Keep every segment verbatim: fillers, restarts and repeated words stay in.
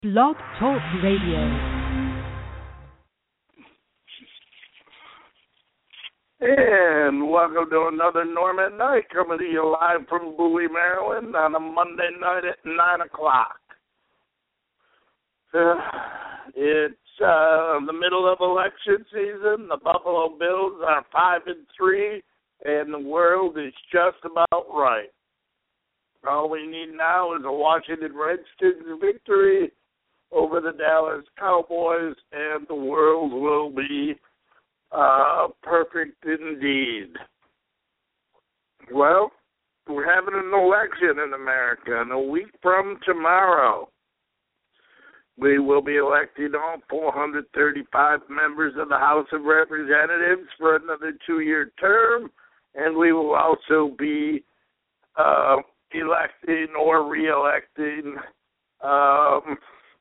Blog Talk Radio. And welcome to another Norm at Night, coming to you live from Bowie, Maryland on a Monday night at nine o'clock. Uh, it's uh, the middle of election season. The Buffalo Bills are five and three, and the world is just about right. All we need now is a Washington Redskins victory over the Dallas Cowboys, and the world will be uh, perfect indeed. Well, we're having an election in America, and a week from tomorrow, we will be electing all four hundred thirty-five members of the House of Representatives for another two-year term, and we will also be uh, electing or re-electing um,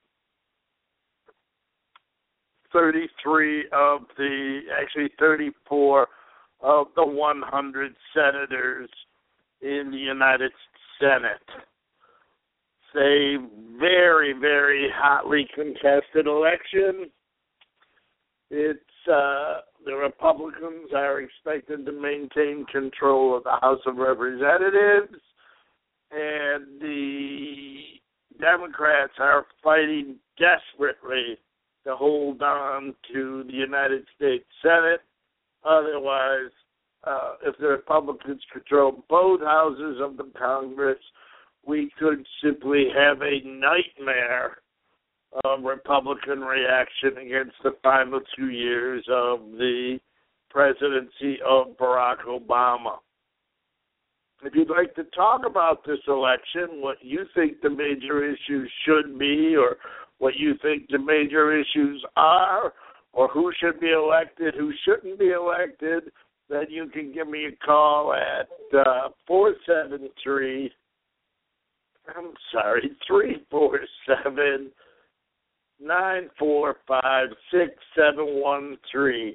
thirty-three of the, actually thirty-four of the one hundred senators in the United Senate. It's a very, very hotly contested election. It's uh, the Republicans are expected to maintain control of the House of Representatives, and the Democrats are fighting desperately to hold on to the United States Senate. Otherwise, uh, if the Republicans control both houses of the Congress, we could simply have a nightmare of Republican reaction against the final two years of the presidency of Barack Obama. If you'd like to talk about this election, what you think the major issues should be, or what you think the major issues are, or who should be elected, who shouldn't be elected, then you can give me a call at uh, four seven three, I'm sorry, three four seven, nine four five, six seven one three.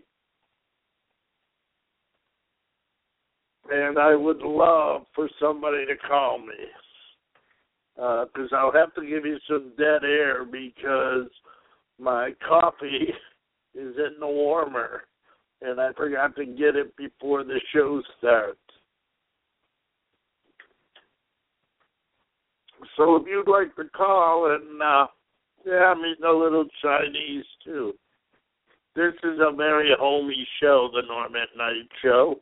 And I would love for somebody to call me, because uh, I'll have to give you some dead air because my coffee is in the warmer, and I forgot to get it before the show starts. So if you'd like to call, and uh, yeah, I'm eating a little Chinese too. This is a very homey show, the Norm at Night show.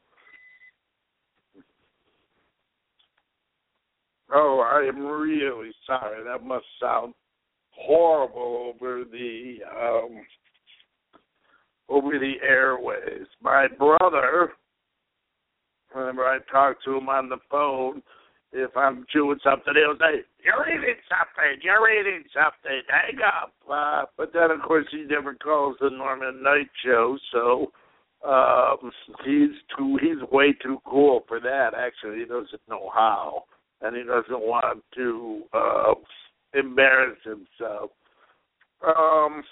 Oh, I am really sorry. That must sound horrible over the um, over the airways. My brother, whenever I talk to him on the phone, if I'm chewing something, he'll say, "You're eating something. You're eating something. Hang up." Uh, but then, of course, he never calls the Norm at Night show, so um, he's too. He's way too cool for that. Actually, he doesn't know how. And he doesn't want to uh, embarrass himself. Um,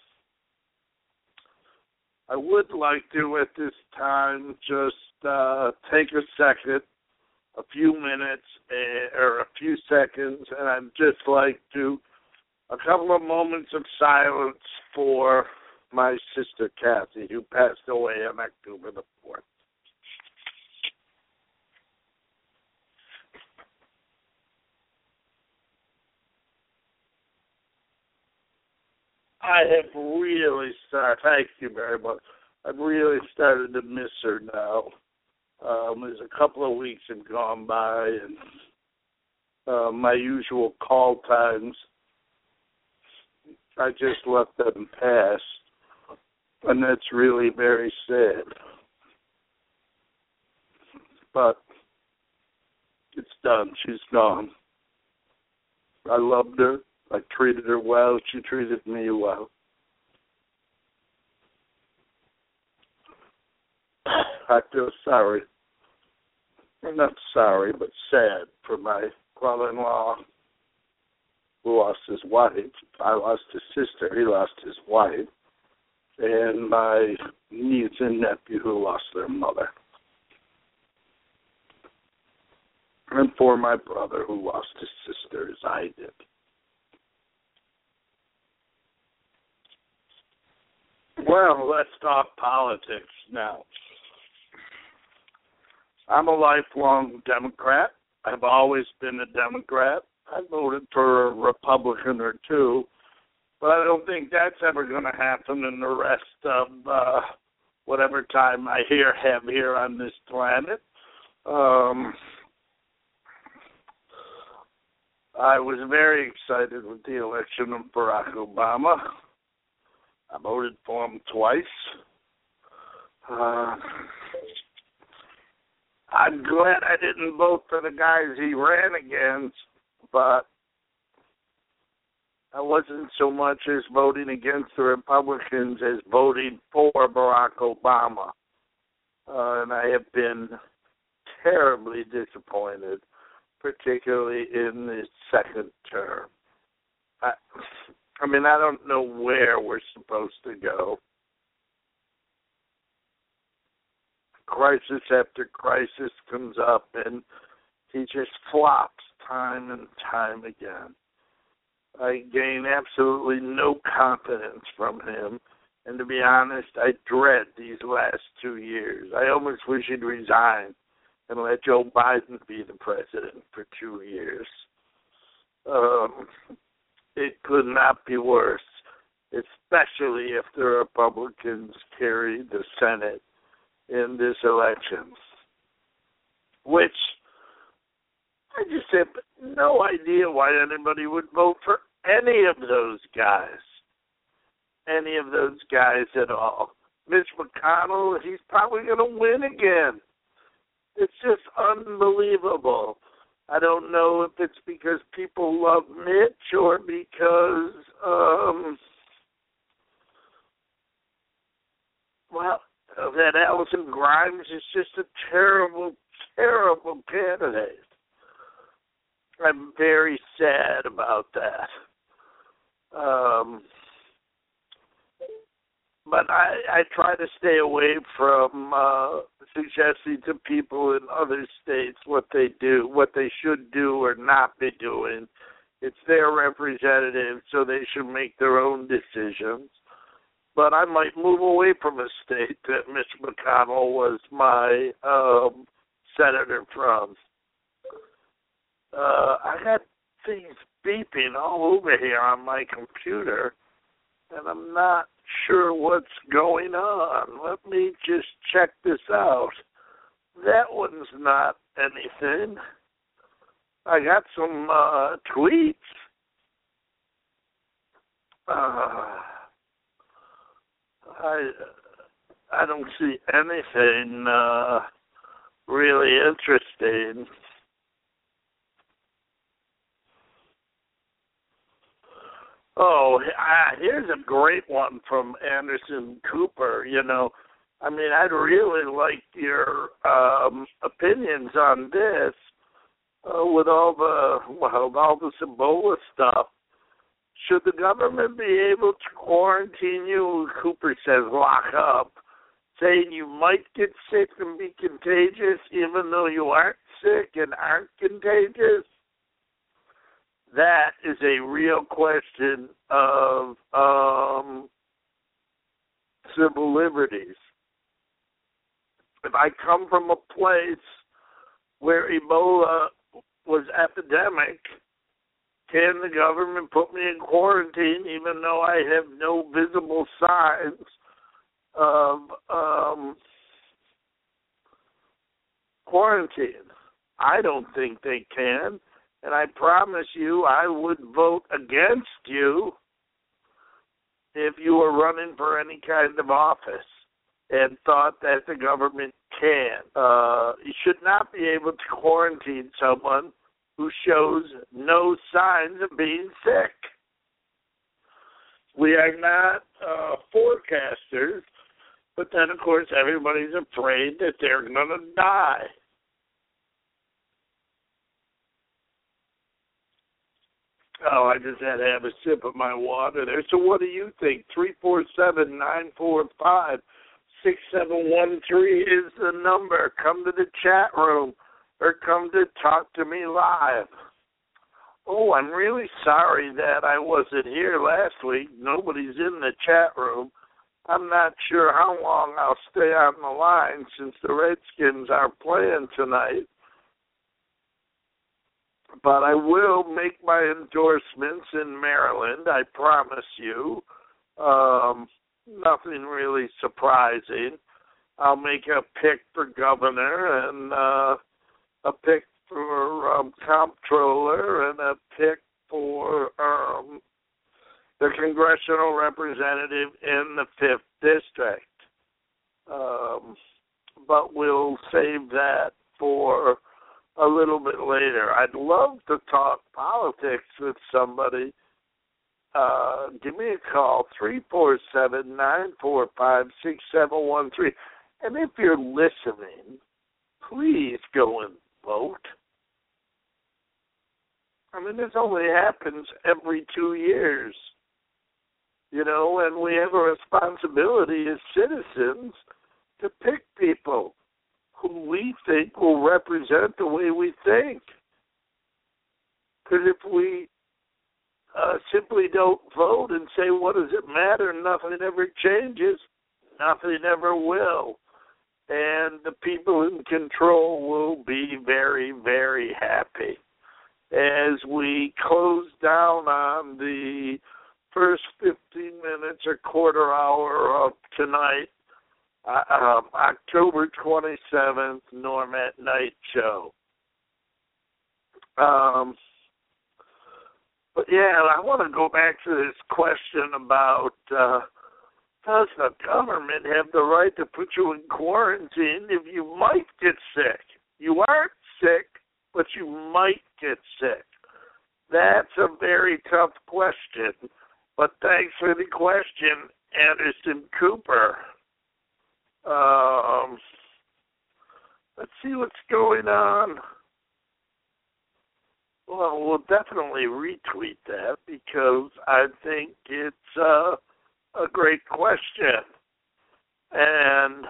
I would like to, at this time, just uh, take a second, a few minutes, uh, or a few seconds, and I'd just like to, a couple of moments of silence for my sister, Kathy, who passed away on October the fourth. I have really started, thank you very much, I've really started to miss her now. Um, there's a couple of weeks have gone by, and uh, my usual call times, I just let them pass, and that's really very sad. But it's done. She's gone. I loved her. I treated her well. She treated me well. I feel sorry. I'm not sorry, but sad for my brother-in-law who lost his wife. I lost his sister. He lost his wife. And my niece and nephew who lost their mother. And for my brother who lost his sister as I did. Well, let's talk politics now. I'm a lifelong Democrat. I've always been a Democrat. I voted for a Republican or two, but I don't think that's ever going to happen in the rest of uh, whatever time I here have here on this planet. Um, I was very excited with the election of Barack Obama. I voted for him twice. Uh, I'm glad I didn't vote for the guys he ran against, but I wasn't so much as voting against the Republicans as voting for Barack Obama. Uh, and I have been terribly disappointed, particularly in the second term. I, I mean, I don't know where we're supposed to go. Crisis after crisis comes up, and he just flops time and time again. I gain absolutely no confidence from him, and to be honest, I dread these last two years. I almost wish he'd resign and let Joe Biden be the president for two years. Um, it could not be worse, especially if the Republicans carry the Senate in this election, which I just have no idea why anybody would vote for any of those guys, any of those guys at all. Mitch McConnell, he's probably going to win again. It's just unbelievable. I don't know if it's because people love Mitch or because, um, well, that Allison Grimes is just a terrible, terrible candidate. I'm very sad about that. Um, but I, I try to stay away from uh, suggesting to people in other states what they do, what they should do or not be doing. It's their representative, so they should make their own decisions. But I might move away from a state that Mitch McConnell was my um, senator from. Uh, I got things beeping all over here on my computer, and I'm not sure what's going on. Let me just check this out. That one's not anything. I got some uh, tweets. Uh, I I don't see anything uh, really interesting. Oh, ah, here's a great one from Anderson Cooper. You know, I mean, I'd really like your um, opinions on this uh, with all the, well, all this Ebola stuff. Should the government be able to quarantine you, Cooper says, lock up, saying you might get sick and be contagious even though you aren't sick and aren't contagious? That is a real question of um, civil liberties. If I come from a place where Ebola was epidemic, can the government put me in quarantine even though I have no visible signs of um, quarantine? I don't think they can. And I promise you I would vote against you if you were running for any kind of office and thought that the government can. Uh, you should not be able to quarantine someone who shows no signs of being sick. We are not uh, forecasters, but then, of course, everybody's afraid that they're going to die. Oh, I just had to have a sip of my water there. So what do you think? three four seven, nine four five, six seven one three is the number. Come to the chat room or come to talk to me live. Oh, I'm really sorry that I wasn't here last week. Nobody's in the chat room. I'm not sure how long I'll stay on the line since the Redskins are playing tonight. But I will make my endorsements in Maryland, I promise you. Um, nothing really surprising. I'll make a pick for governor and uh, a pick for um, comptroller and a pick for um, the congressional representative in the fifth District. Um, but we'll save that for a little bit later. I'd love to talk politics with somebody. Uh, give me a call, three four seven, nine four five, six seven one three. And if you're listening, please go and vote. I mean, this only happens every two years. You know, and we have a responsibility as citizens to pick people who we think will represent the way we think. Because if we uh, simply don't vote and say, what does it matter, nothing ever changes, nothing ever will. And the people in control will be very, very happy. As we close down on the first fifteen minutes or quarter hour of tonight, uh, um, October twenty-seventh, Norm at Night show. Um, but yeah, I want to go back to this question about uh, does the government have the right to put you in quarantine if you might get sick? You aren't sick, but you might get sick. That's a very tough question. But thanks for the question, Anderson Cooper. Um, let's see what's going on. Well, we'll definitely retweet that because I think it's uh, a great question. And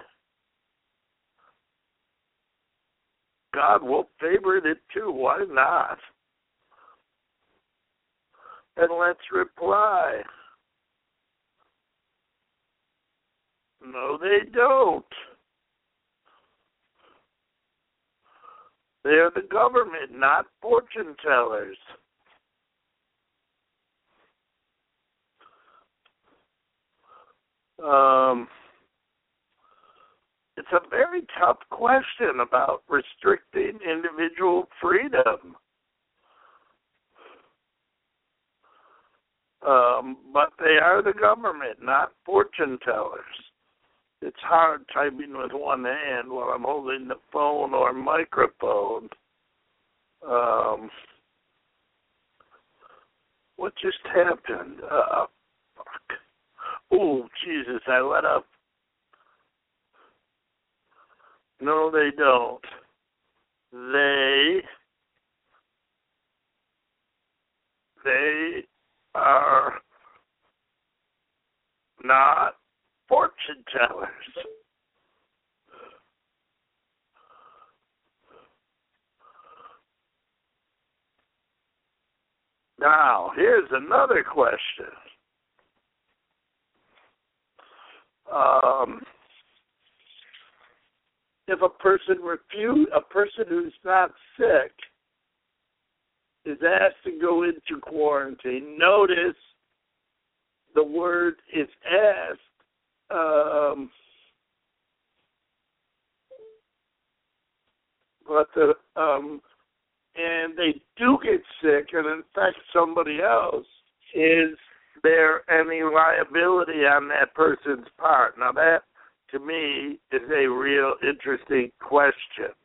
God will favorite it too. Why not? And let's reply. No, they don't. They're the government, not fortune tellers. Um, it's a very tough question about restricting individual freedom. Um, but they are the government, not fortune tellers. It's hard typing with one hand while I'm holding the phone or microphone. Um, what just happened? Uh, fuck. Oh, Jesus, I let up. No, they don't. They, they are not fortune tellers. Now, here's another question. Um, if a person refuse, a person who's not sick is asked to go into quarantine, notice the word is asked. Um, but the um, and they do get sick and infect somebody else, is there any liability on that person's part? Now that, to me, is a real interesting question.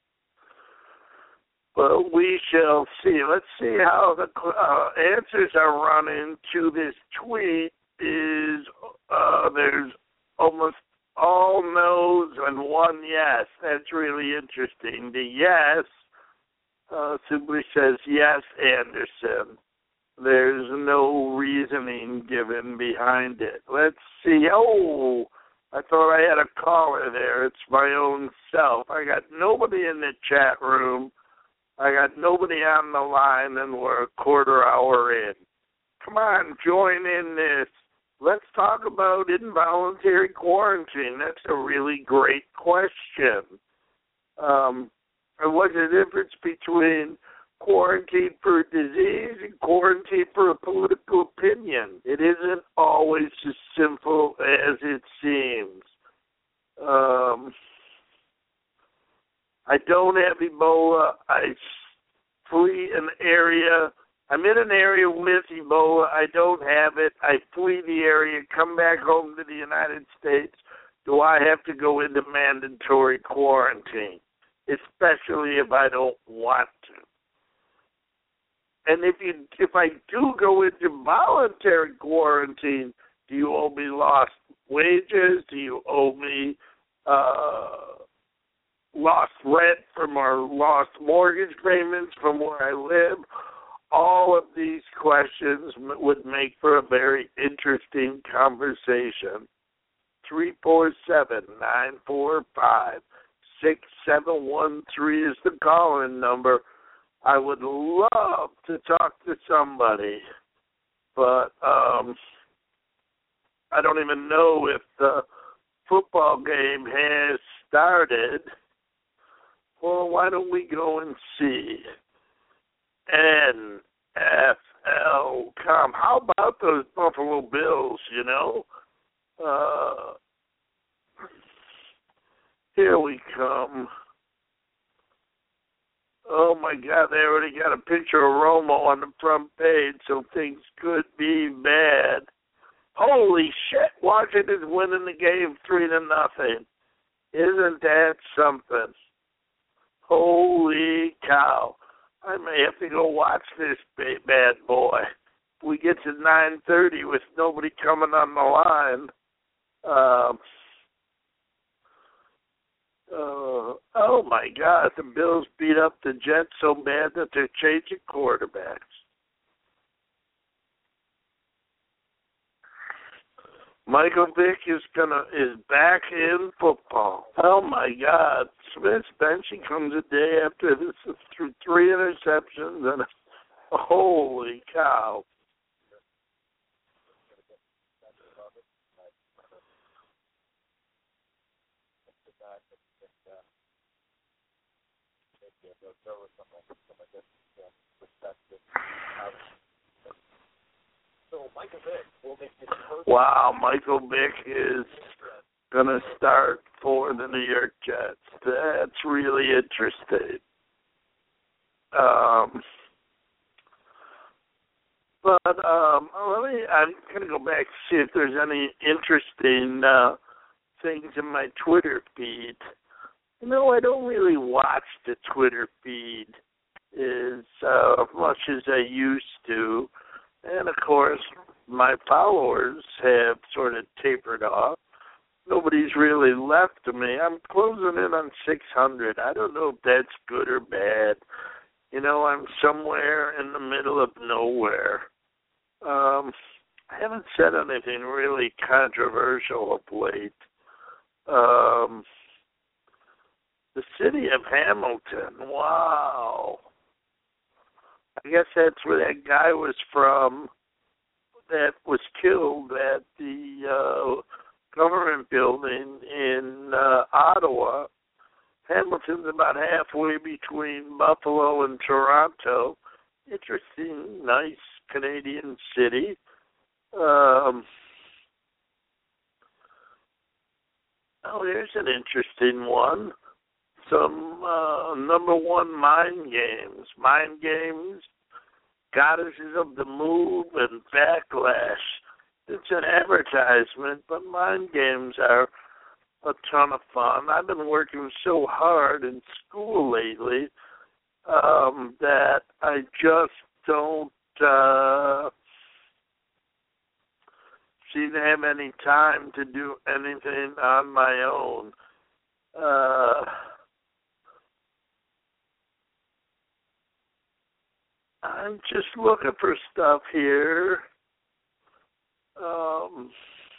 But we shall see. Let's see how the uh, answers are running to this tweet. Is uh, there's almost all no's and one yes. That's really interesting. The yes uh, simply says, yes, Anderson. There's no reasoning given behind it. Let's see. Oh, I thought I had a caller there. It's my own self. I got nobody in the chat room. I got nobody on the line, and we're a quarter hour in. Come on, join in this. let's talk about involuntary quarantine. That's a really great question. Um, and what's the difference between quarantine for a disease and quarantine for a political opinion? It isn't always as simple as it seems. Um, I don't have Ebola. I flee an area. I'm in an area with Ebola. I don't have it. I flee the area, come back home to the United States. Do I have to go into mandatory quarantine? Especially if I don't want to. And if you, if I do go into voluntary quarantine, do you owe me lost wages? Do you owe me uh, lost rent from our lost mortgage payments from where I live? All of these questions would make for a very interesting conversation. three four seven, nine four five, six seven one three is the call-in number. I would love to talk to somebody, but um, I don't even know if the football game has started. Well, why don't we go and see? N F L dot com. How about those Buffalo Bills, you know? Uh, here we come. Oh, my God, they already got a picture of Romo on the front page, so things could be bad. Holy shit, Washington's winning the game three to nothing. Isn't that something? Holy cow. I may have to go watch this bad boy. If we get to nine thirty with nobody coming on the line. Um, uh, oh, my God. The Bills beat up the Jets so bad that they're changing quarterbacks. Michael Vick is gonna is back in football. Oh my God! Smith's benching comes a day after this through three interceptions and holy cow! Wow, Michael Vick is going to start for the New York Jets. That's really interesting. Um, but um, let me, I'm going to go back and see if there's any interesting uh, things in my Twitter feed. You know, I don't really watch the Twitter feed as uh, much as I used to. And, of course, my followers have sort of tapered off. Nobody's really left to me. I'm closing in on six hundred. I don't know if that's good or bad. You know, I'm somewhere in the middle of nowhere. Um, I haven't said anything really controversial of late. Um, the city of Hamilton, wow. I guess that's where that guy was from that was killed at the uh, government building in uh, Ottawa. Hamilton's about halfway between Buffalo and Toronto. Interesting, nice Canadian city. Um, oh, there's an interesting one. Some uh, number one mind games. Mind games, Goddesses of the Move, and Backlash. It's an advertisement, but mind games are a ton of fun. I've been working so hard in school lately um, that I just don't uh, seem to have any time to do anything on my own. Uh, I'm just looking for stuff here. Um,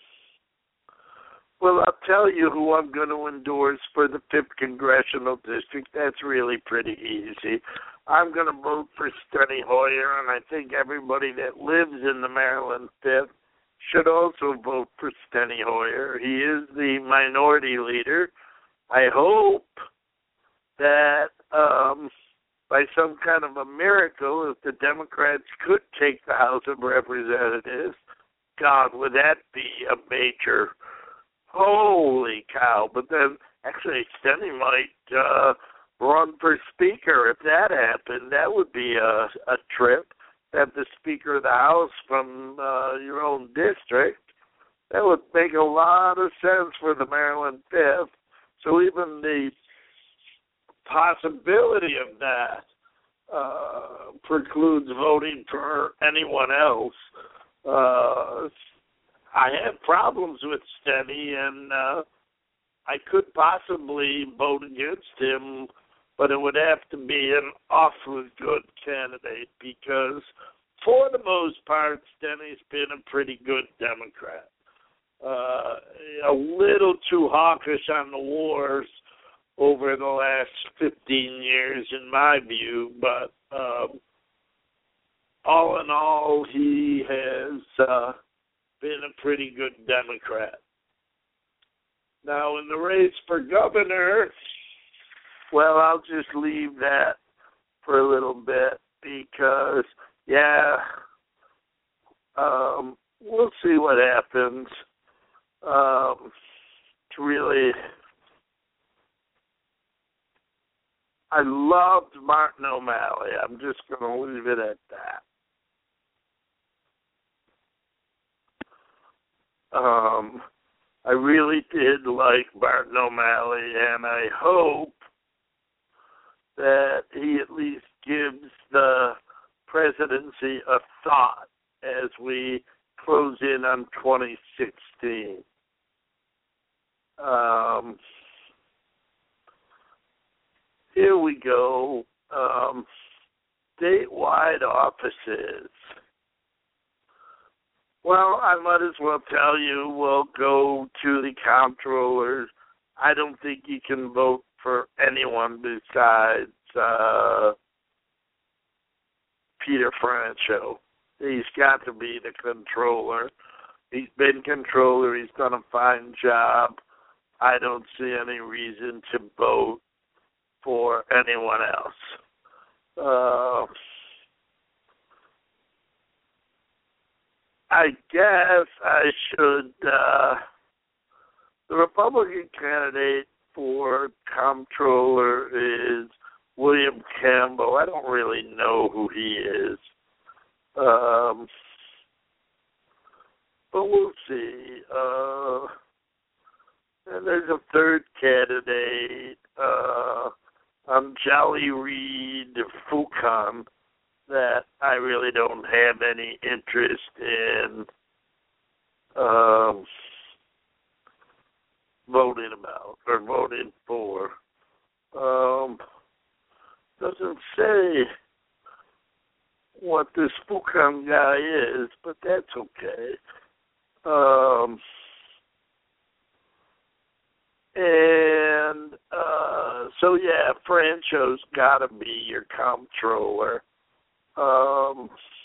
well, I'll tell you who I'm going to endorse for the fifth Congressional District. That's really pretty easy. I'm going to vote for Steny Hoyer, and I think everybody that lives in the Maryland fifth should also vote for Steny Hoyer. He is the minority leader. I hope that um, by some kind of a miracle, if the Democrats could take the House of Representatives, God, would that be a major, holy cow. But then, actually, Steny might uh, run for Speaker. If that happened, that would be a, a trip. Have the Speaker of the House from uh, your own district. That would make a lot of sense for the Maryland fifth. So even the possibility of that uh, precludes voting for anyone else. Uh, I have problems with Steny, and uh, I could possibly vote against him, but it would have to be an awfully good candidate because, for the most part, Steny's been a pretty good Democrat. Uh, a little too hawkish on the wars over the last fifteen years, in my view, but um, all in all, he has uh, been a pretty good Democrat. Now, in the race for governor, well, I'll just leave that for a little bit because, yeah, um, we'll see what happens. Um, it's really, I loved Martin O'Malley. I'm just going to leave it at that. Um, I really did like Martin O'Malley, and I hope that he at least gives the presidency a thought as we close in on twenty sixteen. Um, here we go. Um, statewide offices. Well, I might as well tell you we'll go to the comptroller. I don't think you can vote for anyone besides uh, Peter Franchot. He's got to be the controller. He's been controller. He's done a fine job. I don't see any reason to vote for anyone else. Uh, I guess I should, uh, the Republican candidate for comptroller is William Campbell. I don't really know who he is. Um, but we'll see. Uh, and there's a third candidate, uh, um, Jolly Reed Fukan, that I really don't have any interest in um, voting about or voting for. Um, doesn't say what this Fukan guy is, but that's okay. Um, and uh, so, yeah, Franchot's got to be your comptroller. Um,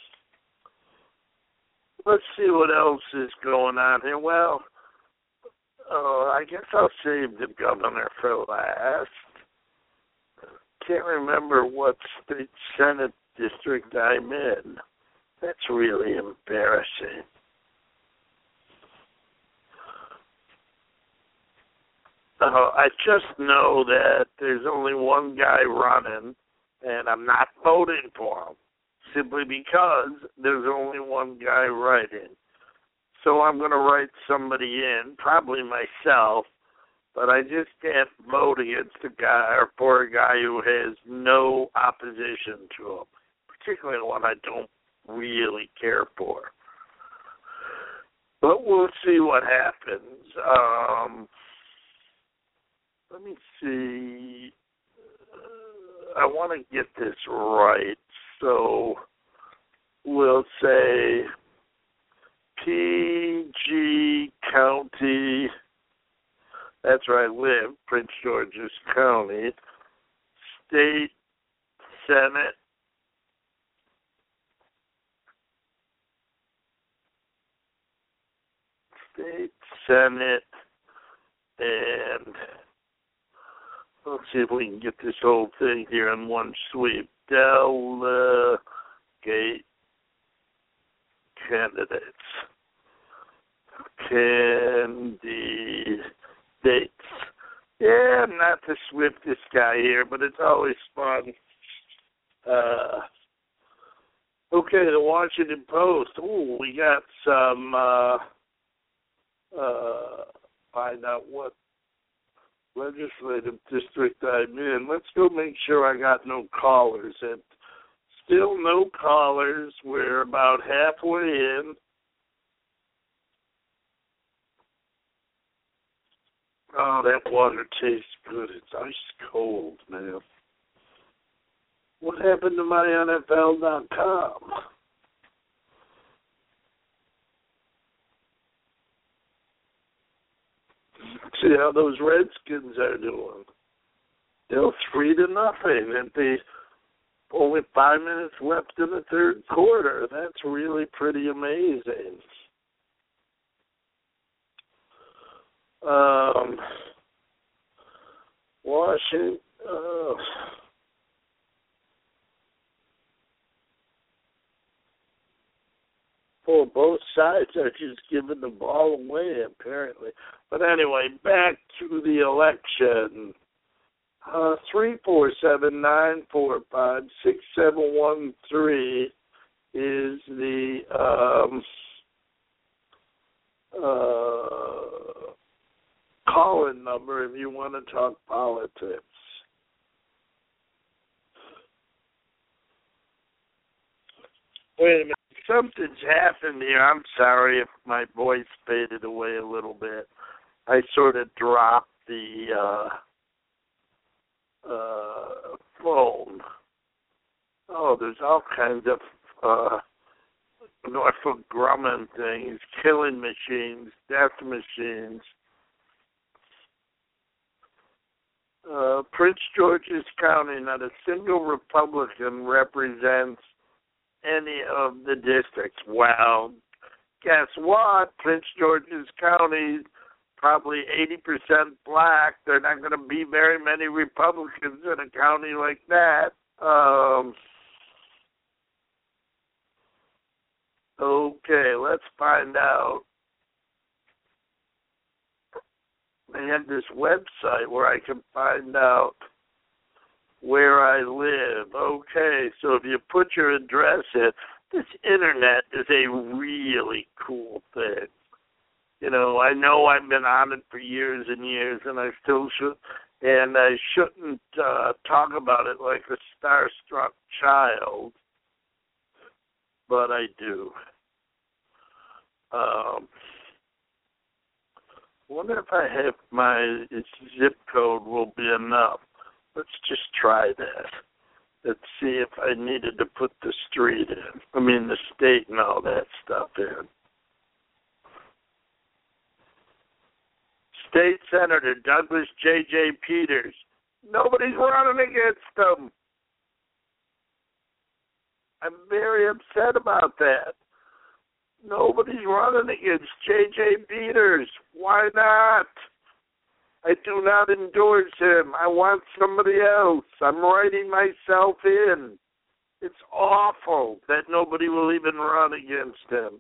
let's see what else is going on here. Well, uh, I guess I'll save the governor for last. Can't remember what state senate district I'm in. That's really embarrassing. Uh, I just know that there's only one guy running, and I'm not voting for him, simply because there's only one guy writing. So I'm going to write somebody in, probably myself, but I just can't vote against a guy or for a guy who has no opposition to him, particularly one I don't really care for. But we'll see what happens. Um, let me see. Uh, I want to get this right, so we'll say P G County. That's where I live, Prince George's County. State Senate. State Senate, and let's see if we can get this whole thing here in one sweep. Delegate candidates. Candidates. Yeah, I'm not the swiftest guy here, but it's always fun. Uh, okay, the Washington Post. Ooh, we got some, uh, uh, find out what legislative district I'm in. Let's go make sure I got no callers. And still no callers. We're about halfway in. Oh, that water tastes good. It's ice cold, man. What happened to my N F L dot com? See how those Redskins are doing. They're three to nothing, and they only five minutes left in the third quarter. That's really pretty amazing. Um, Washington. Uh, well, both sides are just giving the ball away, apparently. But anyway, back to the election. Uh, three four seven nine four five six seven one three is the um, uh, call-in number if you want to talk politics. Wait a minute. Something's happened here. I'm sorry if my voice faded away a little bit. I sort of dropped the uh, uh, phone. Oh, there's all kinds of uh, Norfolk Grumman things, killing machines, death machines. Uh, Prince George's County, not a single Republican represents any of the districts. Well, guess what? Prince George's County, probably eighty percent black. There are not going to be very many Republicans in a county like that. Um, okay, let's find out. They have this website where I can find out where I live. Okay, so if you put your address in, this internet is a really cool thing. You know, I know I've been on it for years and years, and I still should, and I shouldn't uh, talk about it like a starstruck child, but I do. Um, wonder if I have my zip code will be enough. Let's just try that. Let's see if I needed to put the street in. I mean, the state and all that stuff in. State Senator Douglas J J Peters. Nobody's running against him. I'm very upset about that. Nobody's running against J J Peters. Why not? I do not endorse him. I want somebody else. I'm writing myself in. It's awful that nobody will even run against him.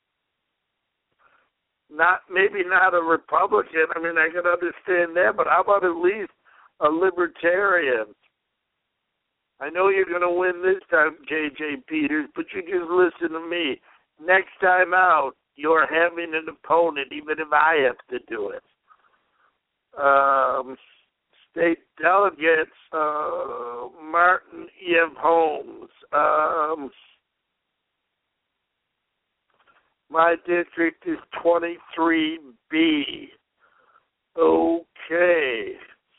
Not maybe not a Republican. I mean, I can understand that, but how about at least a libertarian? I know you're going to win this time, J J Peters, but you just listen to me. Next time out, you're having an opponent, even if I have to do it. Um, state delegates, uh, Martin E F. Holmes. Um, my district is twenty-three B. Okay.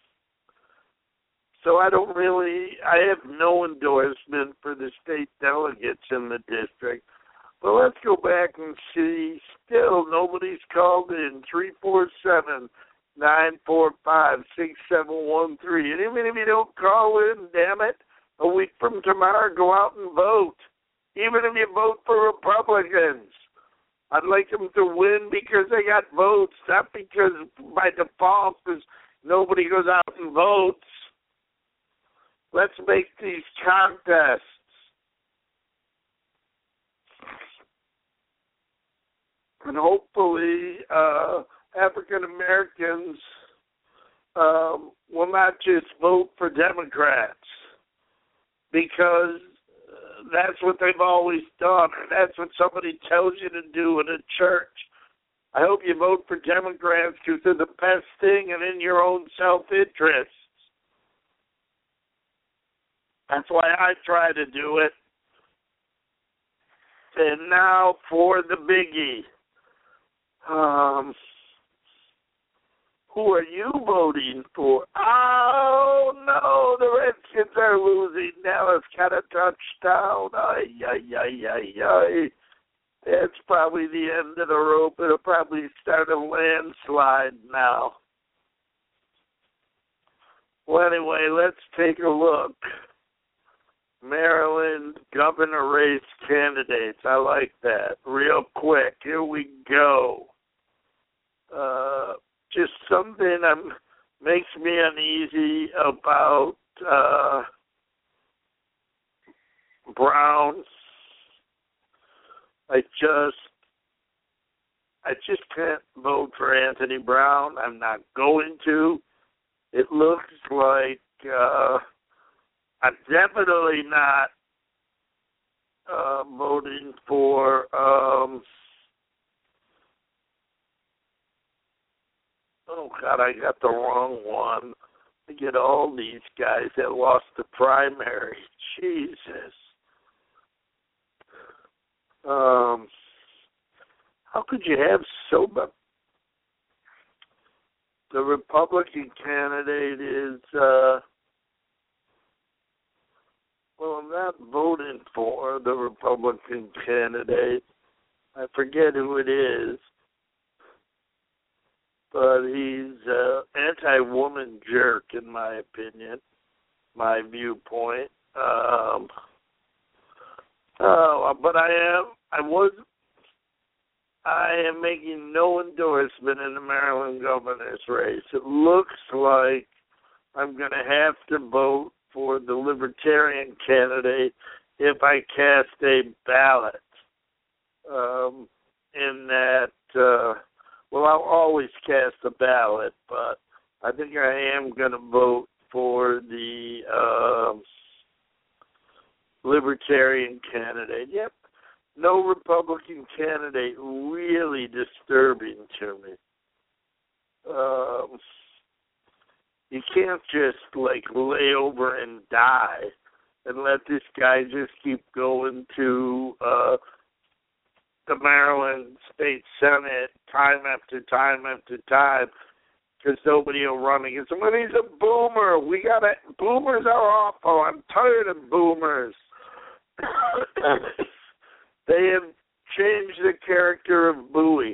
So I don't really, I have no endorsement for the state delegates in the district. But let's go back and see. Still, nobody's called in. three four seven nine four five six seven one three. And even if you don't call in, damn it, a week from tomorrow, go out and vote. Even if you vote for Republicans. I'd like them to win because they got votes, not because by default, because nobody goes out and votes. Let's make these contests. And hopefully uh, African Americans um, will not just vote for Democrats, because that's what they've always done, and that's what somebody tells you to do in a church. I hope you vote for Democrats because they're the best thing and in your own self-interest. That's why I try to do it. And now for the biggie. Um, who are you voting for? Oh, no, the Redskins are losing. Dallas got a touchdown. Ay, ay, ay, ay, ay. That's probably the end of the rope. It'll probably start a landslide now. Well, anyway, let's take a look. Maryland governor race candidates. I like that. Real quick. Here we go. Uh, just something that makes me uneasy about uh, Brown. I just, I just can't vote for Anthony Brown. I'm not going to. It looks like uh, I'm definitely not uh, voting for. Um, oh God, I got the wrong one. I get all these guys that lost the primary. Jesus. Um, how could you have so much? The Republican candidate is, uh, well, I'm not voting for the Republican candidate. I forget who it is, but he's an anti-woman jerk, in my opinion, my viewpoint. Um, oh, but I am, I was, I am making no endorsement in the Maryland governor's race. It looks like I'm going to have to vote for the Libertarian candidate if I cast a ballot. Um, in that, uh, well, I'll always cast a ballot, but I think I am going to vote for the uh, Libertarian candidate. Yep. No Republican candidate really disturbing to me. Um, you can't just, like, lay over and die and let this guy just keep going to uh, the Maryland State Senate time after time after time because nobody will run against him. When he's a boomer, we got to, boomers are awful. I'm tired of boomers. They have changed the character of Bowie,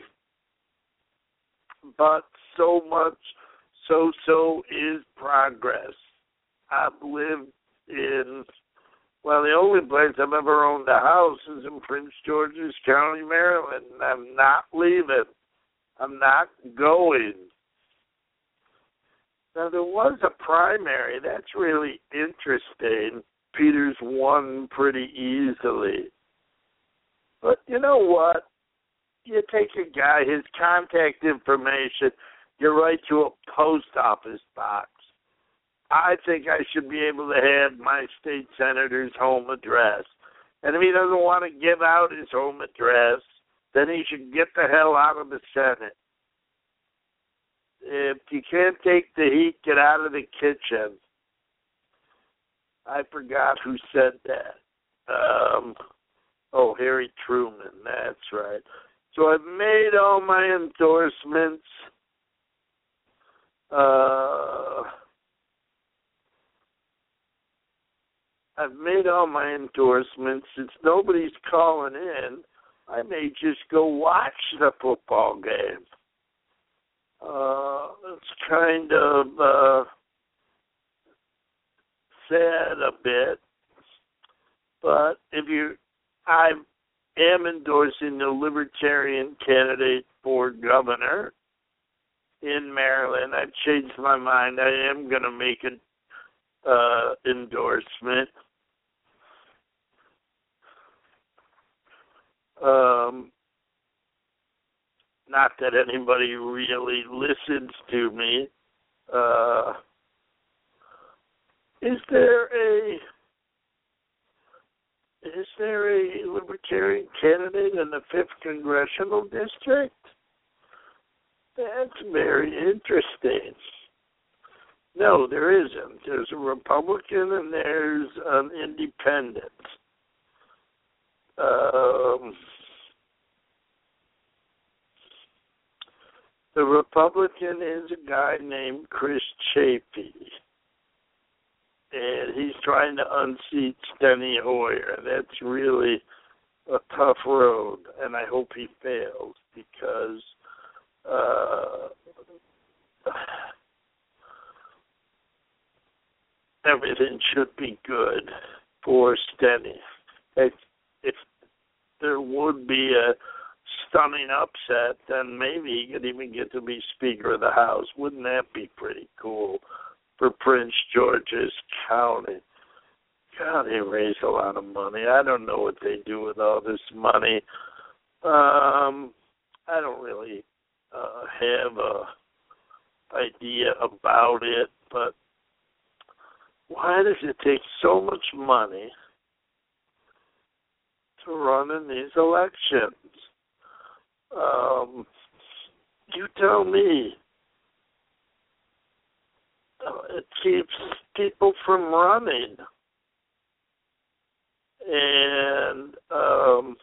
but so much, so-so is progress. I've lived in, well, the only place I've ever owned a house is in Prince George's County, Maryland. I'm not leaving. I'm not going. Now, there was a primary. That's really interesting. Peters won pretty easily. But you know what? You take a guy, his contact information, you write to a post office box. I think I should be able to have my state senator's home address. And if he doesn't want to give out his home address, then he should get the hell out of the Senate. If you can't take the heat, get out of the kitchen. I forgot who said that. Um... Oh, Harry Truman, that's right. So I've made all my endorsements. Uh, I've made all my endorsements. Since nobody's calling in, I may just go watch the football game. Uh, it's kind of uh, sad a bit. But if you... I've am endorsing the Libertarian candidate for governor in Maryland. I've changed my mind. I am going to make an uh, endorsement. Um, not that anybody really listens to me. Uh, is there a is there a Libertarian candidate in the fifth Congressional District? That's very interesting. No, there isn't. There's a Republican and there's an Independent. Um, the Republican is a guy named Chris Chapee, and he's trying to unseat Steny Hoyer. That's really a tough road, and I hope he fails because uh, everything should be good for Steny. If, if there would be a stunning upset, then maybe he could even get to be Speaker of the House. Wouldn't that be pretty cool for Prince George's County? God, they raise a lot of money. I don't know what they do with all this money. Um, I don't really uh, have a idea about it, but why does it take so much money to run in these elections? Um, you tell me. Uh, it keeps people from running. And um,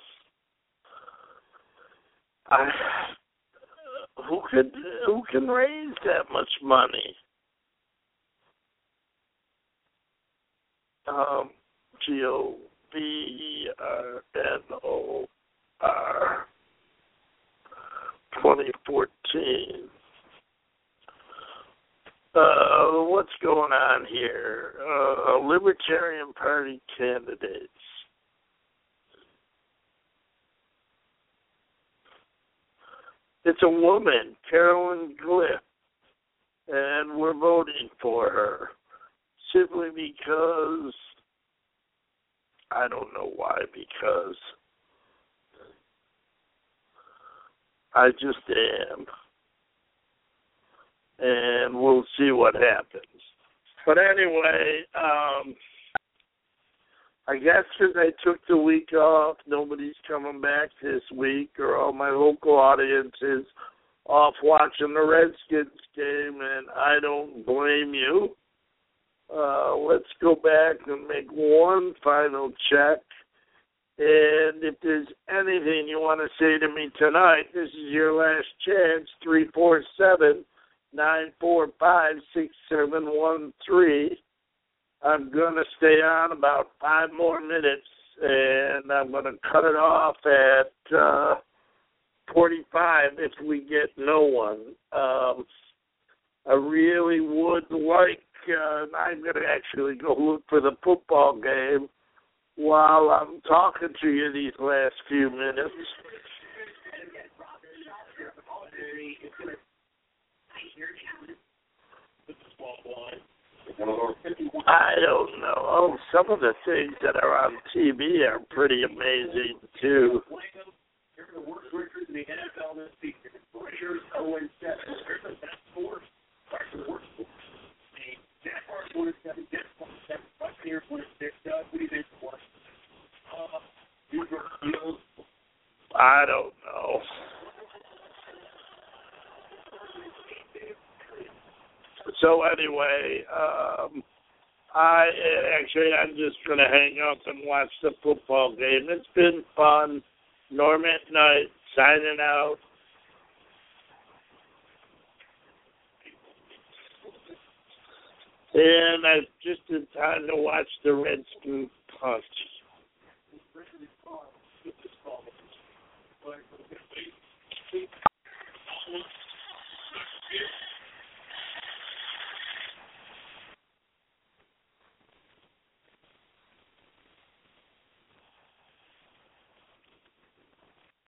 I, who could who can raise that much money? Um, G O B R N O R twenty fourteen. Uh, what's going on here? Uh, Libertarian Party candidates. It's a woman, Carolyn Glick, and we're voting for her simply because, I don't know why, because I just am. And we'll see what happens. But anyway, um, I guess because I took the week off, nobody's coming back this week, or all my local audience is off watching the Redskins game, and I don't blame you. Uh, let's go back and make one final check. And if there's anything you want to say to me tonight, this is your last chance, three four seven, nine four five, six seven one three. I'm going to stay on about five more minutes, and I'm going to cut it off at uh, forty-five if we get no one. Um, I really would like, uh, I'm going to actually go look for the football game while I'm talking to you these last few minutes. I don't know. Oh, some of the things that are on T V are pretty amazing, too. I don't know. So anyway, um, I actually I'm just going to hang up and watch the football game. It's been fun. Norm at Night signing out. And I just in time to watch the Redskins punch.